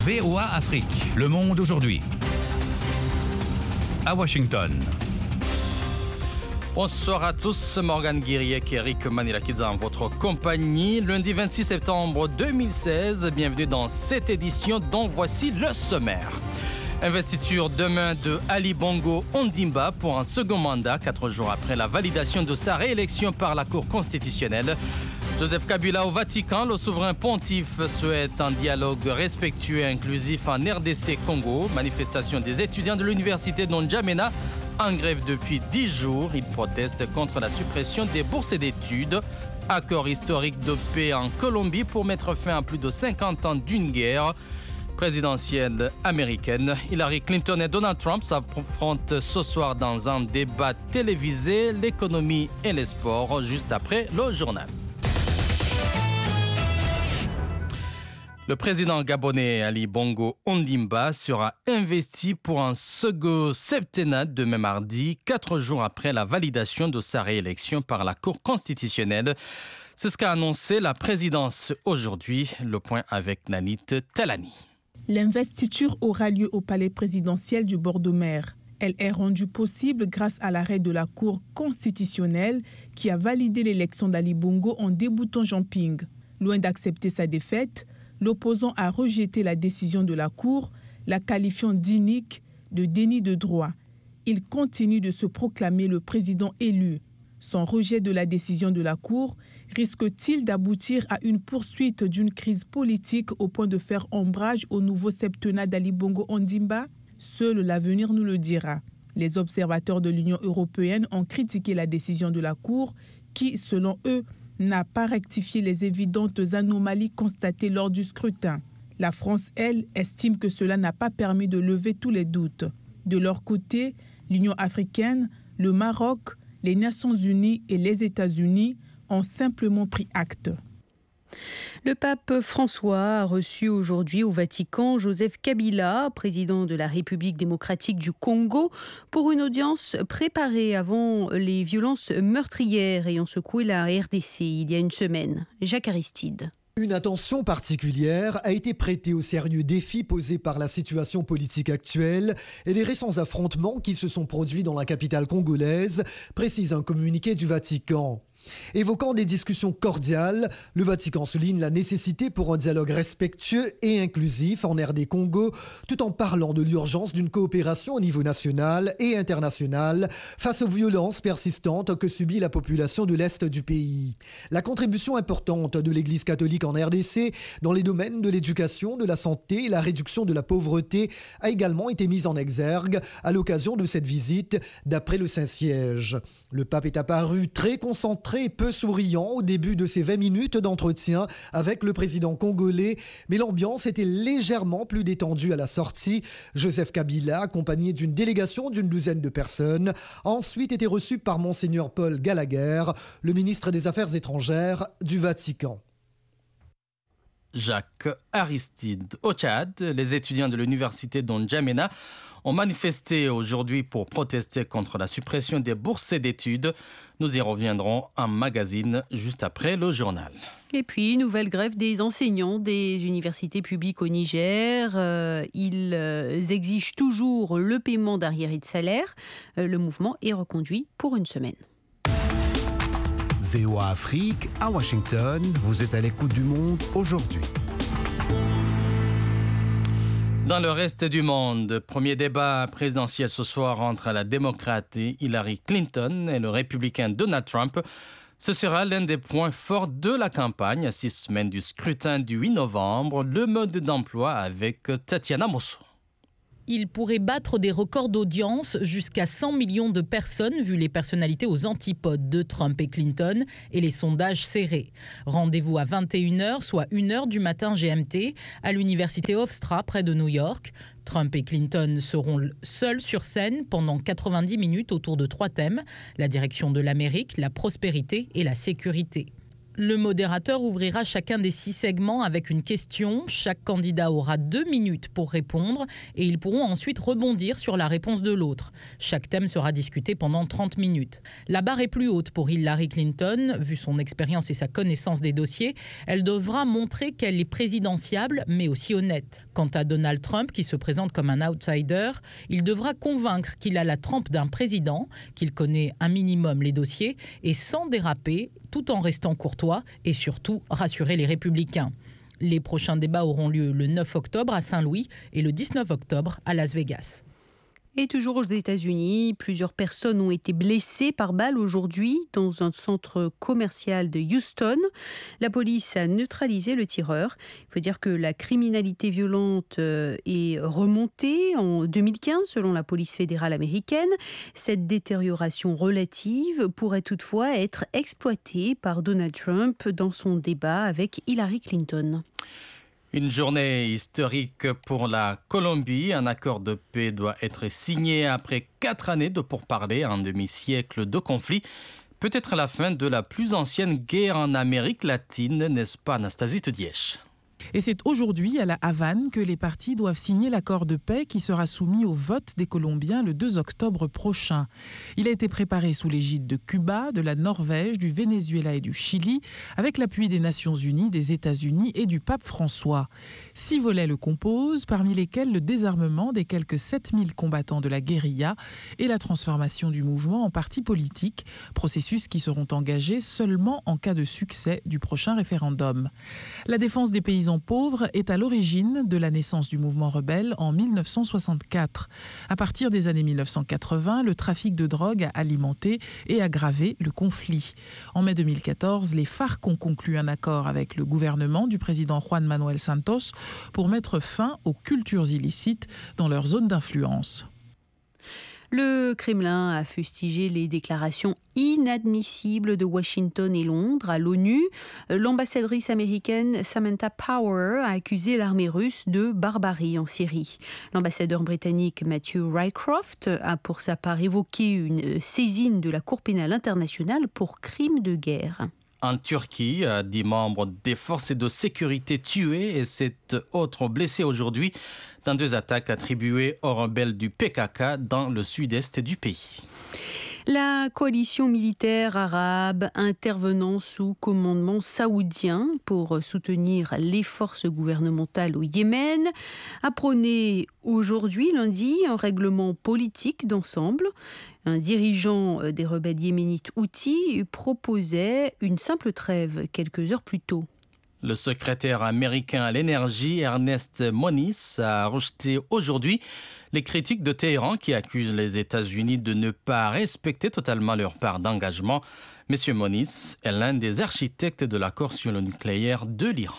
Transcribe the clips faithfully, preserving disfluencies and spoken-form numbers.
V O A Afrique, le monde aujourd'hui. À Washington. Bonsoir à tous, Morgan Guiriec et Eric Manilakidza en votre compagnie. Lundi vingt-six septembre deux mille seize, bienvenue dans cette édition dont voici le sommaire. Investiture demain de Ali Bongo Ondimba pour un second mandat, quatre jours après la validation de sa réélection par la Cour constitutionnelle. Joseph Kabila au Vatican, le souverain pontife souhaite un dialogue respectueux et inclusif en R D C Congo. Manifestation des étudiants de l'université de N'Djamena en grève depuis dix jours. Ils protestent contre la suppression des bourses d'études. Accord historique de paix en Colombie pour mettre fin à plus de cinquante ans d'une guerre présidentielle américaine. Hillary Clinton et Donald Trump s'affrontent ce soir dans un débat télévisé, l'économie et les sports, juste après le journal. Le président gabonais Ali Bongo Ondimba sera investi pour un second septennat demain mardi, quatre jours après la validation de sa réélection par la Cour constitutionnelle. C'est ce qu'a annoncé la présidence aujourd'hui. Le point avec Nanit Talani. L'investiture aura lieu au palais présidentiel du bord de mer. Elle est rendue possible grâce à l'arrêt de la Cour constitutionnelle qui a validé l'élection d'Ali Bongo en déboutant Jean Ping. Loin d'accepter sa défaite, l'opposant a rejeté la décision de la Cour, la qualifiant d'inique, de déni de droit. Il continue de se proclamer le président élu. Son rejet de la décision de la Cour risque-t-il d'aboutir à une poursuite d'une crise politique au point de faire ombrage au nouveau septennat d'Ali Bongo Ondimba? Seul l'avenir nous le dira. Les observateurs de l'Union européenne ont critiqué la décision de la Cour qui, selon eux, n'a pas rectifié les évidentes anomalies constatées lors du scrutin. La France, elle, estime que cela n'a pas permis de lever tous les doutes. De leur côté, l'Union africaine, le Maroc, les Nations unies et les États-Unis ont simplement pris acte. Le pape François a reçu aujourd'hui au Vatican Joseph Kabila, président de la République démocratique du Congo, pour une audience préparée avant les violences meurtrières ayant secoué la R D C il y a une semaine. Jacques Aristide. Une attention particulière a été prêtée aux sérieux défis posés par la situation politique actuelle et les récents affrontements qui se sont produits dans la capitale congolaise, précise un communiqué du Vatican. Évoquant des discussions cordiales, le Vatican souligne la nécessité pour un dialogue respectueux et inclusif en R D Congo, tout en parlant de l'urgence d'une coopération au niveau national et international face aux violences persistantes que subit la population de l'Est du pays. La contribution importante de l'Église catholique en R D C dans les domaines de l'éducation, de la santé et la réduction de la pauvreté a également été mise en exergue à l'occasion de cette visite, d'après le Saint-Siège. Le pape est apparu très concentré et peu souriant au début de ces vingt minutes d'entretien avec le président congolais, mais l'ambiance était légèrement plus détendue à la sortie. Joseph Kabila, accompagné d'une délégation d'une douzaine de personnes, a ensuite été reçu par Monseigneur Paul Gallagher, le ministre des Affaires étrangères du Vatican. Jacques Aristide. Au Tchad, les étudiants de l'université de N'Djamena ont manifesté aujourd'hui pour protester contre la suppression des bourses d'études. Nous y reviendrons en magazine juste après le journal. Et puis, nouvelle grève des enseignants des universités publiques au Niger. Euh, ils euh, exigent toujours le paiement d'arriérés de salaire. Euh, le mouvement est reconduit pour une semaine. V O A Afrique, à Washington, vous êtes à l'écoute du monde aujourd'hui. Dans le reste du monde, premier débat présidentiel ce soir entre la démocrate Hillary Clinton et le républicain Donald Trump. Ce sera l'un des points forts de la campagne à six semaines du scrutin du huit novembre, le mode d'emploi avec Tatiana Mosso. Il pourrait battre des records d'audience, jusqu'à cent millions de personnes, vu les personnalités aux antipodes de Trump et Clinton et les sondages serrés. Rendez-vous à vingt et une heures, soit une heure du matin G M T, à l'université Hofstra, près de New York. Trump et Clinton seront seuls sur scène pendant quatre-vingt-dix minutes autour de trois thèmes, la direction de l'Amérique, la prospérité et la sécurité. Le modérateur ouvrira chacun des six segments avec une question. Chaque candidat aura deux minutes pour répondre et ils pourront ensuite rebondir sur la réponse de l'autre. Chaque thème sera discuté pendant trente minutes. La barre est plus haute pour Hillary Clinton. Vu son expérience et sa connaissance des dossiers, elle devra montrer qu'elle est présidentiable mais aussi honnête. Quant à Donald Trump, qui se présente comme un outsider, il devra convaincre qu'il a la trempe d'un président, qu'il connaît un minimum les dossiers et sans déraper, tout en restant courtois et surtout rassurer les républicains. Les prochains débats auront lieu le neuf octobre à Saint-Louis et le dix-neuf octobre à Las Vegas. Et toujours aux États-Unis, plusieurs personnes ont été blessées par balle aujourd'hui dans un centre commercial de Houston. La police a neutralisé le tireur. Il faut dire que la criminalité violente est remontée en deux mille quinze selon la police fédérale américaine. Cette détérioration relative pourrait toutefois être exploitée par Donald Trump dans son débat avec Hillary Clinton. Une journée historique pour la Colombie. Un accord de paix doit être signé après quatre années de pourparlers, un demi-siècle de conflit. Peut-être la fin de la plus ancienne guerre en Amérique latine, n'est-ce pas, Anastasie Tedièche ? Et c'est aujourd'hui à La Havane que les parties doivent signer l'accord de paix qui sera soumis au vote des Colombiens le deux octobre prochain. Il a été préparé sous l'égide de Cuba, de la Norvège, du Venezuela et du Chili, avec l'appui des Nations Unies, des États-Unis et du pape François. Six volets le composent, parmi lesquels le désarmement des quelques sept mille combattants de la guérilla et la transformation du mouvement en parti politique, processus qui seront engagés seulement en cas de succès du prochain référendum. La défense des paysans pauvres est à l'origine de la naissance du mouvement rebelle en mille neuf cent soixante-quatre. À partir des années mille neuf cent quatre-vingts, le trafic de drogue a alimenté et aggravé le conflit. En mai deux mille quatorze, les FARC ont conclu un accord avec le gouvernement du président Juan Manuel Santos pour mettre fin aux cultures illicites dans leur zone d'influence. Le Kremlin a fustigé les déclarations inadmissibles de Washington et Londres à l'ONU. L'ambassadrice américaine Samantha Power a accusé l'armée russe de barbarie en Syrie. L'ambassadeur britannique Matthew Rycroft a pour sa part évoqué une saisine de la Cour pénale internationale pour crimes de guerre. En Turquie, dix membres des forces de sécurité tués et sept autres blessés aujourd'hui dans deux attaques attribuées aux rebelles du P K K dans le sud-est du pays. La coalition militaire arabe intervenant sous commandement saoudien pour soutenir les forces gouvernementales au Yémen a prôné aujourd'hui, lundi, un règlement politique d'ensemble. Un dirigeant des rebelles yéménites Houthis proposait une simple trêve quelques heures plus tôt. Le secrétaire américain à l'énergie, Ernest Moniz, a rejeté aujourd'hui les critiques de Téhéran qui accusent les États-Unis de ne pas respecter totalement leur part d'engagement. Monsieur Moniz est l'un des architectes de l'accord sur le nucléaire de l'Iran.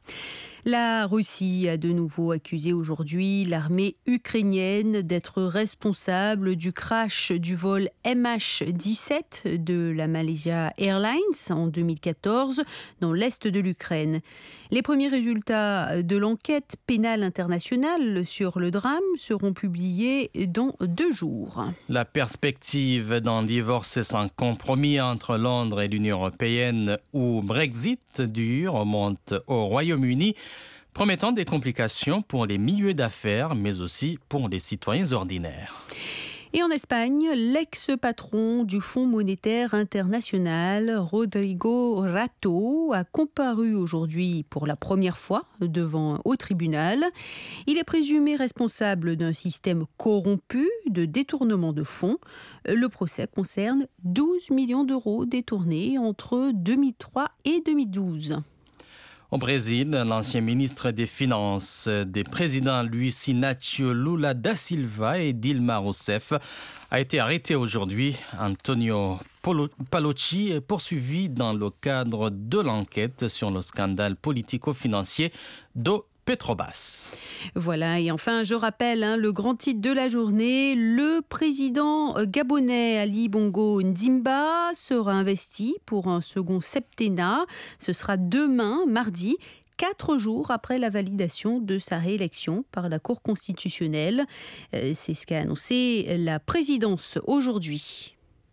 La Russie a de nouveau accusé aujourd'hui l'armée ukrainienne d'être responsable du crash du vol M H dix-sept de la Malaysia Airlines en deux mille quatorze dans l'est de l'Ukraine. Les premiers résultats de l'enquête pénale internationale sur le drame seront publiés dans deux jours. La perspective d'un divorce sans compromis entre Londres et l'Union européenne ou Brexit dur remonte au Royaume-Uni, promettant des complications pour les milieux d'affaires, mais aussi pour les citoyens ordinaires. Et en Espagne, l'ex-patron du Fonds monétaire international, Rodrigo Rato, a comparu aujourd'hui pour la première fois devant au tribunal. Il est présumé responsable d'un système corrompu de détournement de fonds. Le procès concerne douze millions d'euros détournés entre deux mille trois et deux mille douze. Au Brésil, l'ancien ministre des Finances des présidents Luiz Inácio Lula da Silva et Dilma Rousseff a été arrêté aujourd'hui. Antonio Palocci est poursuivi dans le cadre de l'enquête sur le scandale politico-financier de Petrobras. Voilà, et enfin, je rappelle hein, le grand titre de la journée. Le président gabonais Ali Bongo Ndimba sera investi pour un second septennat. Ce sera demain, mardi, quatre jours après la validation de sa réélection par la Cour constitutionnelle. C'est ce qu'a annoncé la présidence aujourd'hui.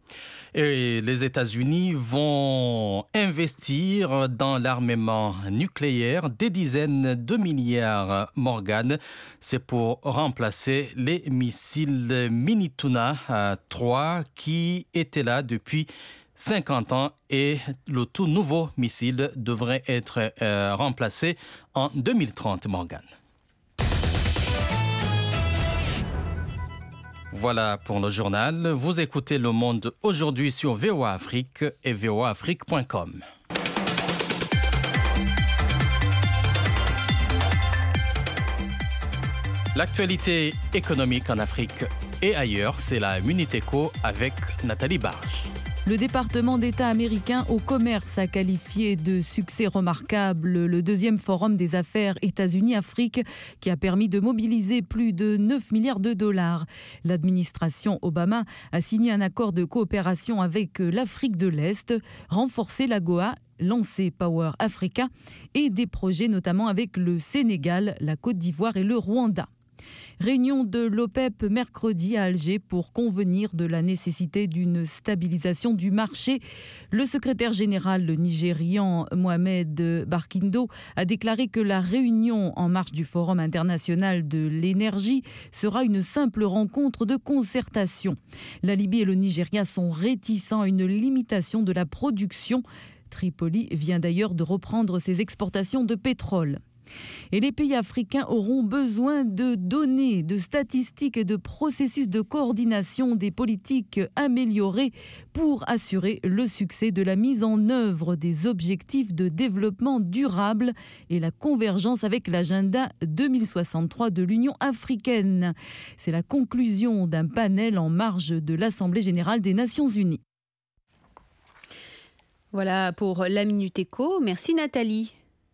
Et les États-Unis vont investir dans l'armement nucléaire des dizaines de milliards Morgan. C'est pour remplacer les missiles Minituna trois qui étaient là depuis cinquante ans et le tout nouveau missile devrait être euh, remplacé en deux mille trente, Morgan. Voilà pour le journal. Vous écoutez Le Monde aujourd'hui sur V O A Afrique et V O A Afrique point com. L'actualité économique en Afrique et ailleurs, c'est la Minute Éco avec Nathalie Barge. Le département d'État américain au commerce a qualifié de succès remarquable le deuxième forum des affaires États-Unis-Afrique qui a permis de mobiliser plus de neuf milliards de dollars. L'administration Obama a signé un accord de coopération avec l'Afrique de l'Est, renforcé l'AGOA, lancé Power Africa et des projets notamment avec le Sénégal, la Côte d'Ivoire et le Rwanda. Réunion de l'OPEP mercredi à Alger pour convenir de la nécessité d'une stabilisation du marché. Le secrétaire général nigérian Mohamed Barkindo a déclaré que la réunion en marge du Forum international de l'énergie sera une simple rencontre de concertation. La Libye et le Nigeria sont réticents à une limitation de la production. Tripoli vient d'ailleurs de reprendre ses exportations de pétrole. Et les pays africains auront besoin de données, de statistiques et de processus de coordination des politiques améliorés pour assurer le succès de la mise en œuvre des objectifs de développement durable et la convergence avec l'agenda deux mille soixante-trois de l'Union africaine. C'est la conclusion d'un panel en marge de l'Assemblée générale des Nations unies. Voilà pour la Minute Éco. Merci Nathalie.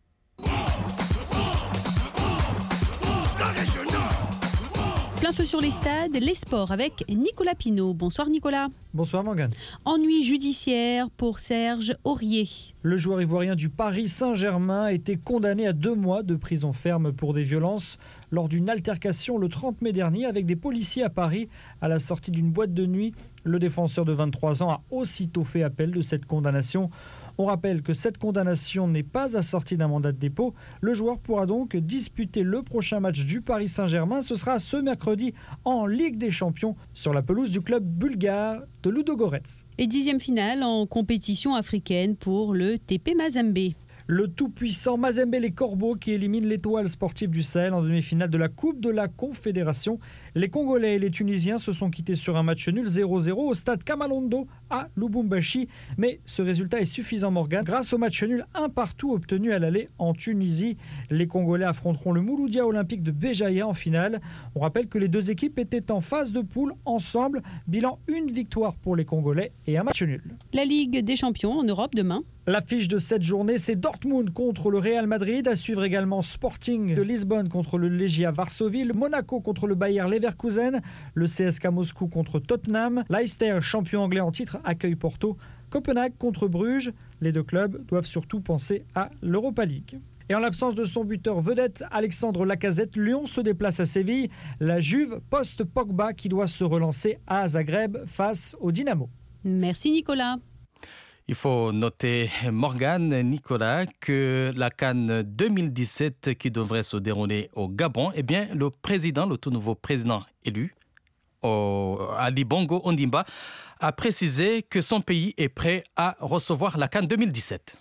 Plein feu sur les stades, les sports avec Nicolas Pinault. Bonsoir Nicolas. Bonsoir Morgane. Ennui judiciaire pour Serge Aurier. Le joueur ivoirien du Paris Saint-Germain a été condamné à deux mois de prison ferme pour des violences lors d'une altercation le trente mai dernier avec des policiers à Paris à la sortie d'une boîte de nuit. Le défenseur de vingt-trois ans a aussitôt fait appel de cette condamnation. On rappelle que cette condamnation n'est pas assortie d'un mandat de dépôt. Le joueur pourra donc disputer le prochain match du Paris Saint-Germain. Ce sera ce mercredi en Ligue des Champions sur la pelouse du club bulgare de Ludogorets. Et dixième finale en compétition africaine pour le T P Mazembe. Le tout-puissant Mazembe les Corbeaux qui élimine l'Étoile sportive du Sahel en demi-finale de la Coupe de la Confédération. Les Congolais et les Tunisiens se sont quittés sur un match nul zéro zéro au stade Kamalondo à Lubumbashi. Mais ce résultat est suffisant, Morgane. Grâce au match nul un partout obtenu à l'aller en Tunisie, les Congolais affronteront le Mouloudia Olympique de Béjaïa en finale. On rappelle que les deux équipes étaient en phase de poule ensemble. Bilan une victoire pour les Congolais et un match nul. La Ligue des Champions en Europe demain. L'affiche de cette journée, c'est Dortmund contre le Real Madrid. À suivre également Sporting de Lisbonne contre le Legia Varsovie, le Monaco contre le Bayer Leverkusen, le C S K Moscou contre Tottenham, Leicester, champion anglais en titre, accueille Porto, Copenhague contre Bruges. Les deux clubs doivent surtout penser à l'Europa League. Et en l'absence de son buteur vedette, Alexandre Lacazette, Lyon se déplace à Séville. La Juve post-Pogba qui doit se relancer à Zagreb face au Dynamo. Merci Nicolas. Il faut noter, Morgane, Nicolas, que la CAN deux mille dix-sept qui devrait se dérouler au Gabon, eh bien, le président, le tout nouveau président élu, au, Ali Bongo Ondimba, a précisé que son pays est prêt à recevoir la CAN deux mille dix-sept.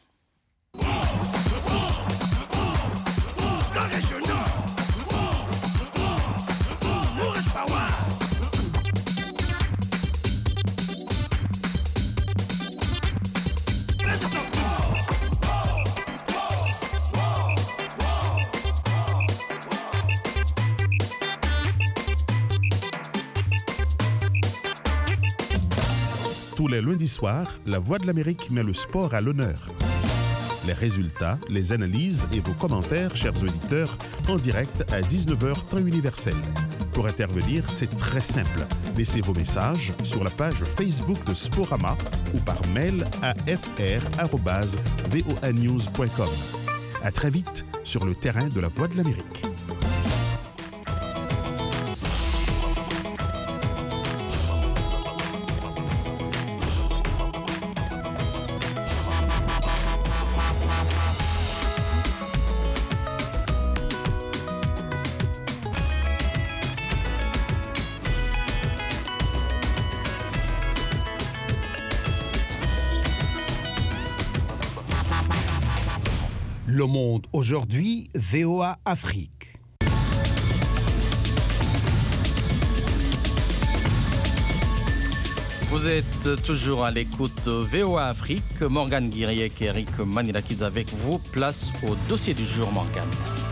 Tous les lundis soirs, La Voix de l'Amérique met le sport à l'honneur. Les résultats, les analyses et vos commentaires, chers auditeurs, en direct à dix-neuf heures temps universel. Pour intervenir, c'est très simple. Laissez vos messages sur la page Facebook de Sporama ou par mail à f r arobase voa news point com. À très vite sur le terrain de La Voix de l'Amérique. Le Monde aujourd'hui, V O A Afrique. Vous êtes toujours à l'écoute V O A Afrique. Morgane Guiriec et Eric Manilakis avec vous. Place au dossier du jour, Morgane.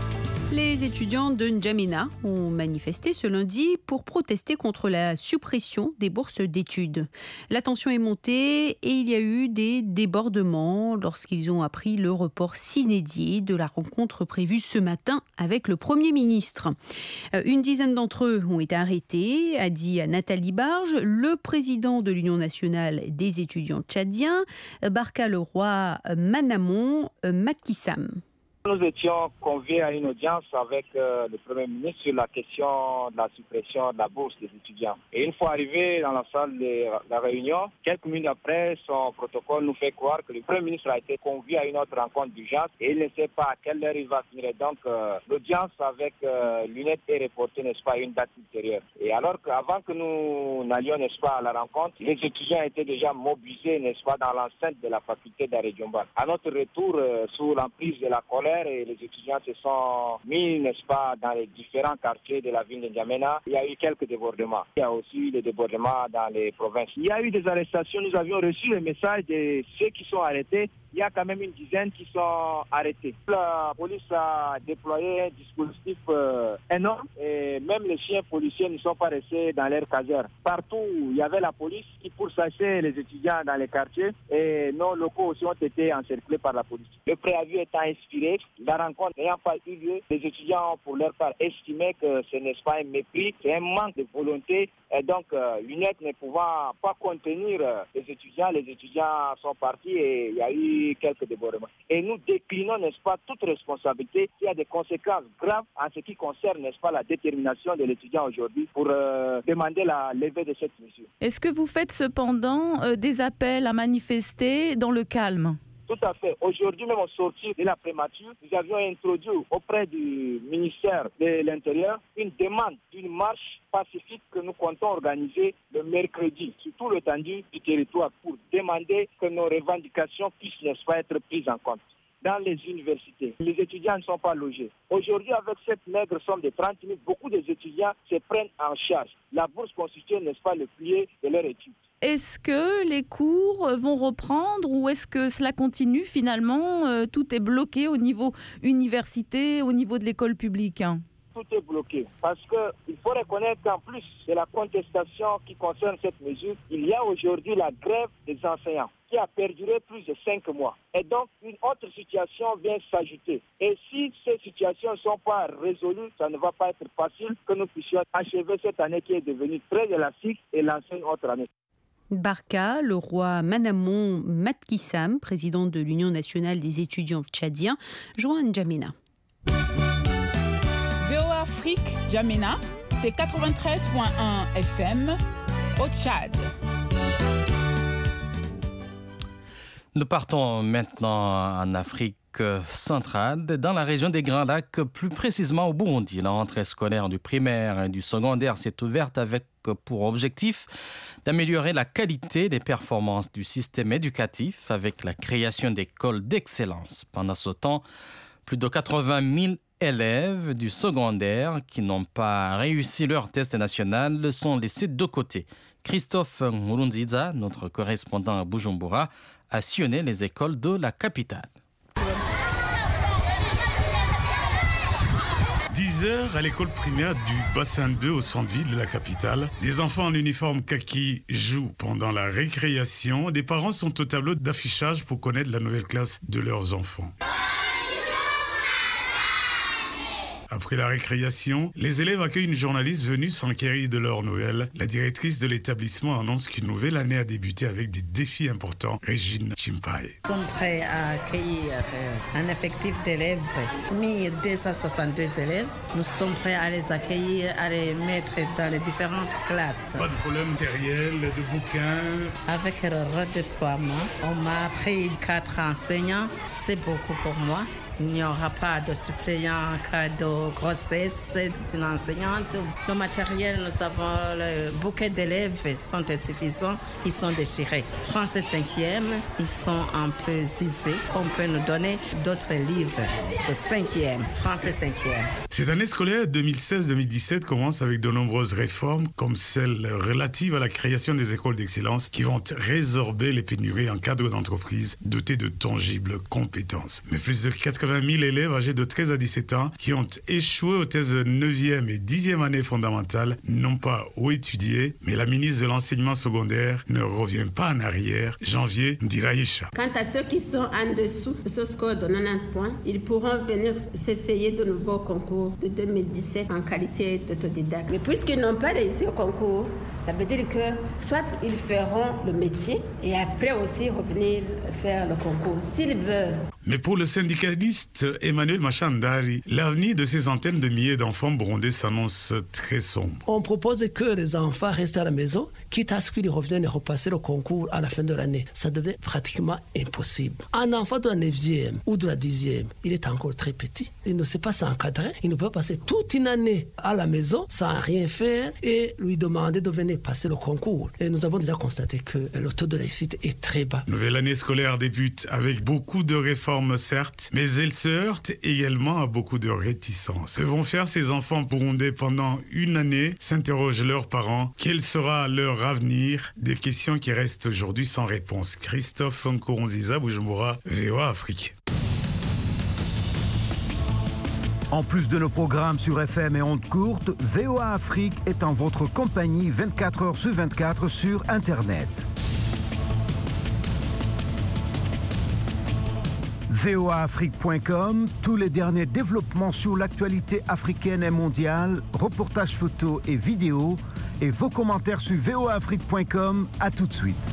Les étudiants de N'Djamena ont manifesté ce lundi pour protester contre la suppression des bourses d'études. La tension est montée et il y a eu des débordements lorsqu'ils ont appris le report s'inédit de la rencontre prévue ce matin avec le Premier ministre. Une dizaine d'entre eux ont été arrêtés, a dit à Nathalie Barge, le président de l'Union nationale des étudiants tchadiens, Barka Leroy Manamon Macky Sall. Nous étions conviés à une audience avec euh, le Premier ministre sur la question de la suppression de la bourse des étudiants. Et une fois arrivé dans la salle de la réunion, quelques minutes après, son protocole nous fait croire que le Premier ministre a été convié à une autre rencontre d'urgence et il ne sait pas à quelle heure il va finir. Donc euh, l'audience avec euh, l'UNED est reportée, n'est-ce pas, à une date ultérieure. Et alors qu'avant que nous n'allions, n'est-ce pas, à la rencontre, les étudiants étaient déjà mobilisés, n'est-ce pas, dans l'enceinte de la faculté d'Aré-Djomba. À notre retour, euh, sous l'emprise de la colère, et les étudiants se sont mis, n'est-ce pas, dans les différents quartiers de la ville de N'Djamena. Il y a eu quelques débordements. Il y a aussi eu des débordements dans les provinces. Il y a eu des arrestations. Nous avions reçu le message de ceux qui sont arrêtés. Il y a quand même une dizaine qui sont arrêtés. La police a déployé un dispositif euh, énorme et même les chiens policiers ne sont pas restés dans leur caserne. Partout où il y avait la police qui pourchassait les étudiants dans les quartiers et nos locaux aussi ont été encerclés par la police. Le préavis étant expiré, la rencontre n'ayant pas eu lieu, les étudiants ont pour leur part estimé que ce n'est pas un mépris, c'est un manque de volonté. Et donc euh, l'UNED ne pouvant pas contenir euh, les étudiants, les étudiants sont partis et il y a eu quelques débordements. Et nous déclinons, n'est-ce pas, toute responsabilité. Il y a des conséquences graves en ce qui concerne, n'est-ce pas, la détermination de l'étudiant aujourd'hui pour euh, demander la levée de cette mesure. Est-ce que vous faites cependant euh, des appels à manifester dans le calme ? Tout à fait. Aujourd'hui, même au sortir de la primature, nous avions introduit auprès du ministère de l'Intérieur une demande d'une marche pacifique que nous comptons organiser le mercredi sur tout l'étendue du territoire pour demander que nos revendications puissent, n'est-ce pas, être prises en compte. Dans les universités, les étudiants ne sont pas logés. Aujourd'hui, avec cette maigre somme de trente mille, beaucoup des étudiants se prennent en charge. La bourse constitue, n'est-ce pas, le pilier de leur étude. Est-ce que les cours vont reprendre ou est-ce que cela continue finalement euh, tout est bloqué au niveau université, au niveau de l'école publique hein? Tout est bloqué parce qu'il faut reconnaître qu'en plus de la contestation qui concerne cette mesure, il y a aujourd'hui la grève des enseignants qui a perduré plus de cinq mois. Et donc, une autre situation vient s'ajouter. Et si ces situations ne sont pas résolues, ça ne va pas être facile que nous puissions achever cette année qui est devenue très élastique et lancer une autre année. Barka Leroy Manamon Macky Sall, président de l'Union nationale des étudiants tchadiens, joint à N'Djamena. V O A Afrique, N'Djamena, c'est quatre-vingt-treize virgule un F M au Tchad. Nous partons maintenant en Afrique centrale, dans la région des Grands Lacs, plus précisément au Burundi. La rentrée scolaire du primaire et du secondaire s'est ouverte avec pour objectif d'améliorer la qualité des performances du système éducatif avec la création d'écoles d'excellence. Pendant ce temps, plus de quatre-vingt mille élèves du secondaire qui n'ont pas réussi leur test national sont laissés de côté. Christophe Nkurunziza, notre correspondant à Bujumbura, a sillonné les écoles de la capitale. dix heures à l'école primaire du bassin deux au centre-ville de la capitale. Des enfants en uniforme kaki jouent pendant la récréation. Des parents sont au tableau d'affichage pour connaître la nouvelle classe de leurs enfants. Après la récréation, les élèves accueillent une journaliste venue s'enquérir de leurs nouvelles. La directrice de l'établissement annonce qu'une nouvelle année a débuté avec des défis importants. Régine Chimpai. Nous sommes prêts à accueillir un effectif d'élèves, mille deux cent soixante-deux élèves. Nous sommes prêts à les accueillir, à les mettre dans les différentes classes. Pas de problème matériel, de bouquins. Avec le redéploiement, on m'a pris quatre enseignants. C'est beaucoup pour moi. Il n'y aura pas de suppléant en cas de grossesse d'une enseignante. Le matériel, nous avons le bouquet d'élèves sont insuffisants, ils sont déchirés. Français cinquième, ils sont un peu usés. On peut nous donner d'autres livres de cinquième, français cinquième. Cette année scolaire deux mille seize deux mille dix-sept commence avec de nombreuses réformes, comme celle relative à la création des écoles d'excellence qui vont résorber les pénuries en cadre d'entreprise dotées de tangibles compétences. Mais plus de quatre-vingt mille élèves âgés de treize à dix-sept ans qui ont échoué aux thèses neuvième et dixième année fondamentale n'ont pas où étudier, mais la ministre de l'enseignement secondaire ne revient pas en arrière. Janvier Ndiraïcha. Quant à ceux qui sont en dessous de ce score de quatre-vingt-dix points, ils pourront venir s'essayer de nouveaux concours de deux mille dix-sept en qualité d'autodidacte. Mais puisqu'ils n'ont pas réussi au concours, ça veut dire que soit ils feront le métier et après aussi revenir faire le concours s'ils veulent. Mais pour le syndicaliste Emmanuel Machandari, l'avenir de ces centaines de milliers d'enfants burundais s'annonce très sombre. On propose que les enfants restent à la maison, quitte à ce qu'ils reviennent et repasser le concours à la fin de l'année. Ça devient pratiquement impossible. Un enfant de la neuvième ou de la dixième, il est encore très petit. Il ne sait pas s'encadrer. Il ne peut pas passer toute une année à la maison sans rien faire et lui demander de venir passer le concours. Et nous avons déjà constaté que le taux de réussite est très bas. Nouvelle année scolaire débute avec beaucoup de réformes, certes, mais elle se heurte également à beaucoup de réticences. Que vont faire ces enfants burundais pendant une année, s'interrogent leurs parents. Quel sera leur avenir? Des questions qui restent aujourd'hui sans réponse. Christophe Nkurunziza, Bujumbura, V O A Afrique. En plus de nos programmes sur F M et ondes courtes, V O A Afrique est en votre compagnie vingt-quatre heures sur vingt-quatre sur Internet. V O A Afrique point com, tous les derniers développements sur l'actualité africaine et mondiale, reportages photos et vidéos, et vos commentaires sur V O A Afrique point com. À tout de suite.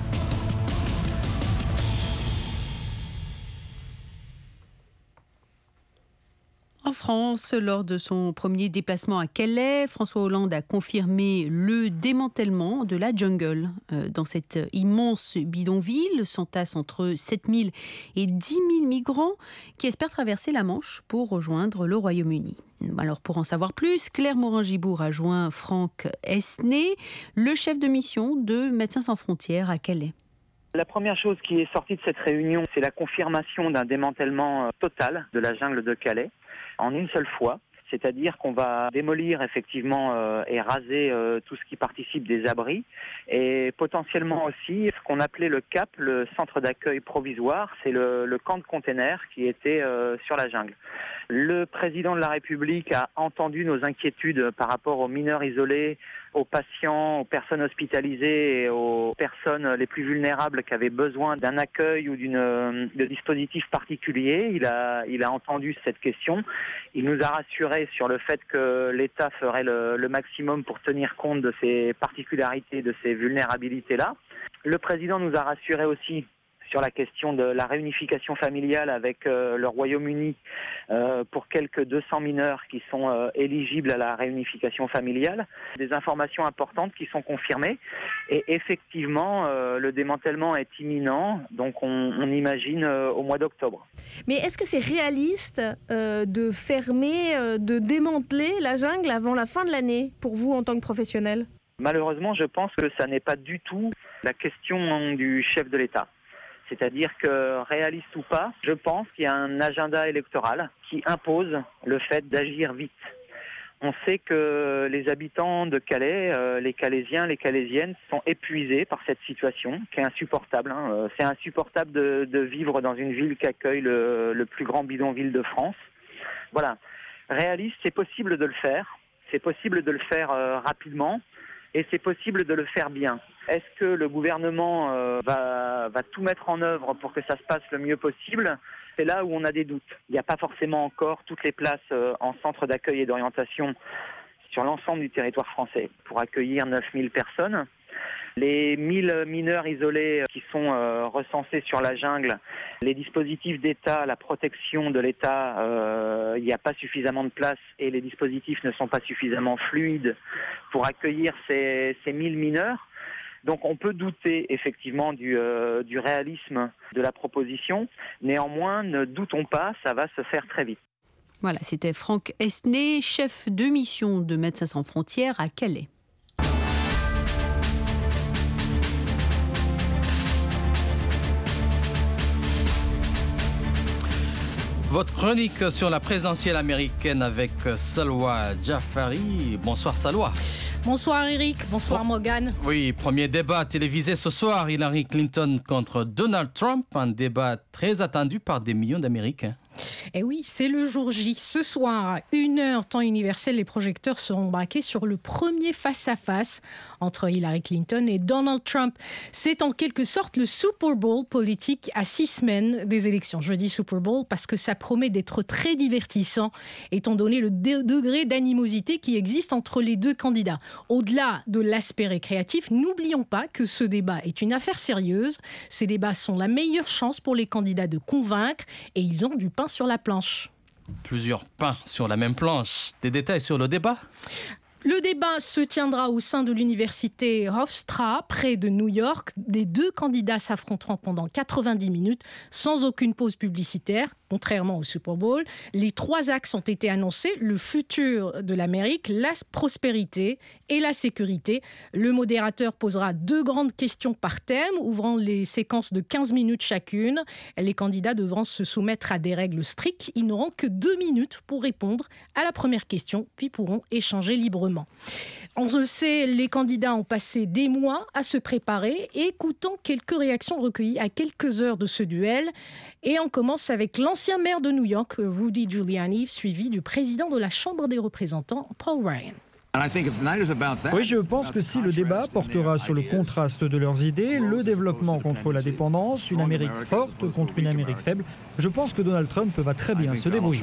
En France, lors de son premier déplacement à Calais, François Hollande a confirmé le démantèlement de la jungle. Dans cette immense bidonville s'entassent entre sept mille et dix mille migrants qui espèrent traverser la Manche pour rejoindre le Royaume-Uni. Alors pour en savoir plus, Claire Morin-Gibour a joint Franck Esnay, le chef de mission de Médecins sans frontières à Calais. La première chose qui est sortie de cette réunion, c'est la confirmation d'un démantèlement total de la jungle de Calais en une seule fois. C'est-à-dire qu'on va démolir effectivement euh, et raser euh, tout ce qui participe des abris et potentiellement aussi ce qu'on appelait le C A P, le centre d'accueil provisoire, c'est le, le camp de containers qui était euh, sur la jungle. Le président de la République a entendu nos inquiétudes par rapport aux mineurs isolés, aux patients, aux personnes hospitalisées et aux personnes les plus vulnérables qui avaient besoin d'un accueil ou d'une, de dispositifs particuliers. Il a, il a entendu cette question. Il nous a rassurés sur le fait que l'État ferait le, le maximum pour tenir compte de ces particularités, de ces vulnérabilités-là. Le président nous a rassurés aussi sur la question de la réunification familiale avec euh, le Royaume-Uni euh, pour quelques deux cents mineurs qui sont euh, éligibles à la réunification familiale. Des informations importantes qui sont confirmées et effectivement euh, le démantèlement est imminent, donc on, on imagine euh, au mois d'octobre. Mais est-ce que c'est réaliste euh, de fermer, euh, de démanteler la jungle avant la fin de l'année pour vous en tant que professionnel ? Malheureusement, je pense que ça n'est pas du tout la question du chef de l'État. C'est-à-dire que, réaliste ou pas, je pense qu'il y a un agenda électoral qui impose le fait d'agir vite. On sait que les habitants de Calais, euh, les Calaisiens, les Calaisiennes, sont épuisés par cette situation qui est insupportable. Hein. C'est insupportable de, de vivre dans une ville qui accueille le, le plus grand bidonville de France. Voilà. Réaliste, c'est possible de le faire. C'est possible de le faire euh, rapidement. Et c'est possible de le faire bien. Est-ce que le gouvernement euh, va, va tout mettre en œuvre pour que ça se passe le mieux possible ? C'est là où on a des doutes. Il n'y a pas forcément encore toutes les places euh, en centre d'accueil et d'orientation sur l'ensemble du territoire français pour accueillir neuf mille personnes. Les mille mineurs isolés qui sont euh, recensés sur la jungle, les dispositifs d'État, la protection de l'État, euh, il n'y a pas suffisamment de place et les dispositifs ne sont pas suffisamment fluides pour accueillir ces, ces mille mineurs. Donc on peut douter effectivement du, euh, du réalisme de la proposition. Néanmoins, ne doutons pas, ça va se faire très vite. Voilà, c'était Franck Esnay, chef de mission de Médecins sans frontières à Calais. Votre chronique sur la présidentielle américaine avec Salwa Jafari. Bonsoir Salwa. Bonsoir Eric, bonsoir oh. Morgane. Oui, premier débat télévisé ce soir, Hillary Clinton contre Donald Trump, un débat très attendu par des millions d'Américains. Et oui, c'est le jour J. Ce soir, à une heure, temps universel, les projecteurs seront braqués sur le premier face-à-face entre Hillary Clinton et Donald Trump. C'est en quelque sorte le Super Bowl politique à six semaines des élections. Je dis Super Bowl parce que ça promet d'être très divertissant, étant donné le de- degré d'animosité qui existe entre les deux candidats. Au-delà de l'aspect récréatif, n'oublions pas que ce débat est une affaire sérieuse. Ces débats sont la meilleure chance pour les candidats de convaincre et ils ont du pain sur la planche. Plusieurs pains sur la même planche. Des détails sur le débat ? Le débat se tiendra au sein de l'université Hofstra, près de New York. Les deux candidats s'affronteront pendant quatre-vingt-dix minutes, sans aucune pause publicitaire, contrairement au Super Bowl. Les trois axes ont été annoncés, le futur de l'Amérique, la prospérité et la sécurité. Le modérateur posera deux grandes questions par thème, ouvrant les séquences de quinze minutes chacune. Les candidats devront se soumettre à des règles strictes. Ils n'auront que deux minutes pour répondre à la première question, puis pourront échanger librement. On le sait, les candidats ont passé des mois à se préparer. Écoutons quelques réactions recueillies à quelques heures de ce duel. Et on commence avec l'ancien maire de New York, Rudy Giuliani, suivi du président de la Chambre des représentants, Paul Ryan. Oui, je pense que si le débat portera sur le contraste de leurs idées, le développement contre la dépendance, une Amérique forte contre une Amérique faible, je pense que Donald Trump va très bien se débrouiller.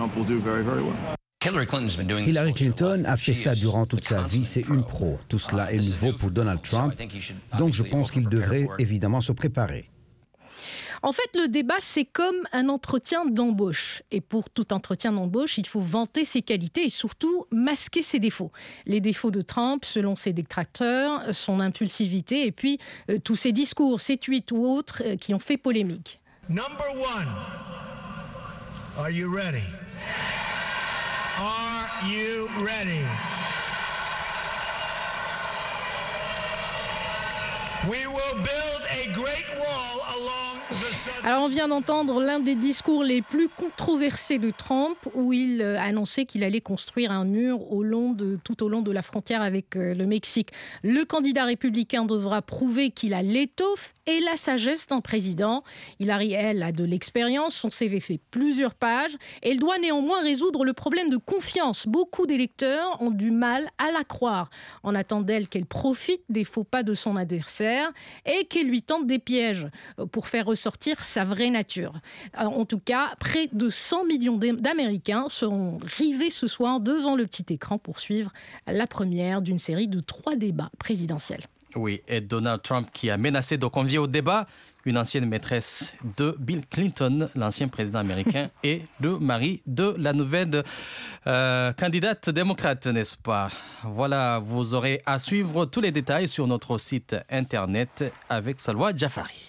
Hillary Clinton a fait ça durant toute sa vie, c'est une pro. Tout cela est nouveau pour Donald Trump, donc je pense qu'il devrait évidemment se préparer. En fait, le débat, c'est comme un entretien d'embauche. Et pour tout entretien d'embauche, il faut vanter ses qualités et surtout masquer ses défauts. Les défauts de Trump, selon ses détracteurs, son impulsivité et puis euh, tous ses discours, ses tweets ou autres euh, qui ont fait polémique. Number one, are you ready? Are you ready? We will build a great wall along the southern... Alors on vient d'entendre l'un des discours les plus controversés de Trump où il a annoncé qu'il allait construire un mur au long de, tout au long de la frontière avec le Mexique. Le candidat républicain devra prouver qu'il a l'étoffe et la sagesse d'un président. Hillary, elle, a de l'expérience, son C V fait plusieurs pages. Elle doit néanmoins résoudre le problème de confiance. Beaucoup d'électeurs ont du mal à la croire. On attend d'elle qu'elle profite des faux pas de son adversaire et qu'elle lui tente des pièges pour faire ressortir sa vraie nature. En tout cas, près de cent millions d'Américains seront rivés ce soir devant le petit écran pour suivre la première d'une série de trois débats présidentiels. Oui, et Donald Trump qui a menacé de convier au débat une ancienne maîtresse de Bill Clinton, l'ancien président américain, et le mari de la nouvelle euh, candidate démocrate, n'est-ce pas? Voilà, vous aurez à suivre tous les détails sur notre site internet avec Salwa Jafari.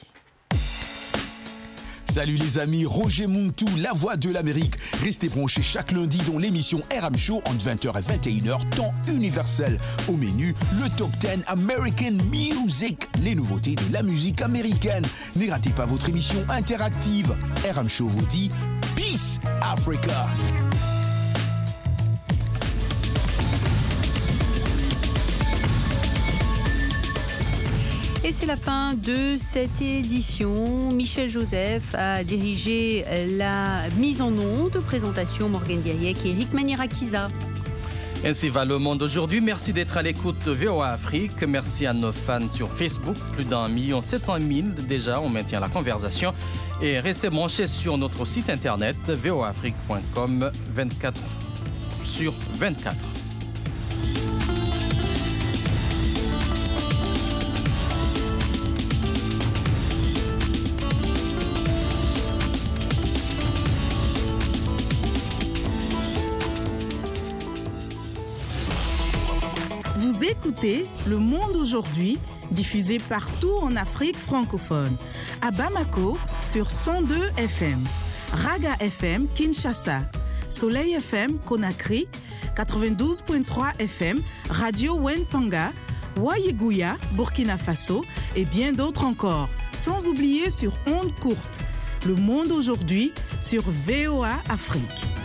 Salut les amis, Roger Muntu, la voix de l'Amérique. Restez branchés chaque lundi dans l'émission R M Show entre vingt heures et vingt et une heures, temps universel. Au menu, le Top dix American Music, les nouveautés de la musique américaine. Ne ratez pas votre émission interactive. R M Show vous dit Peace Africa. Et c'est la fin de cette édition. Michel Joseph a dirigé la mise en onde, présentation Morgane Guiriec et Eric Manierakiza. Ainsi va le monde aujourd'hui. Merci d'être à l'écoute de V O A Afrique. Merci à nos fans sur Facebook. Plus d'un million sept cent mille déjà. On maintient la conversation. Et restez branchés sur notre site internet v o afrique point com vingt-quatre sur vingt-quatre. Vous écoutez Le Monde aujourd'hui diffusée partout en Afrique francophone. À Bamako, sur cent deux F M. Raga F M, Kinshasa. Soleil F M, Conakry. quatre-vingt-douze virgule trois F M, Radio Wentanga. Wayeguya, Burkina Faso et bien d'autres encore. Sans oublier sur ondes courtes. Le monde aujourd'hui sur V O A Afrique.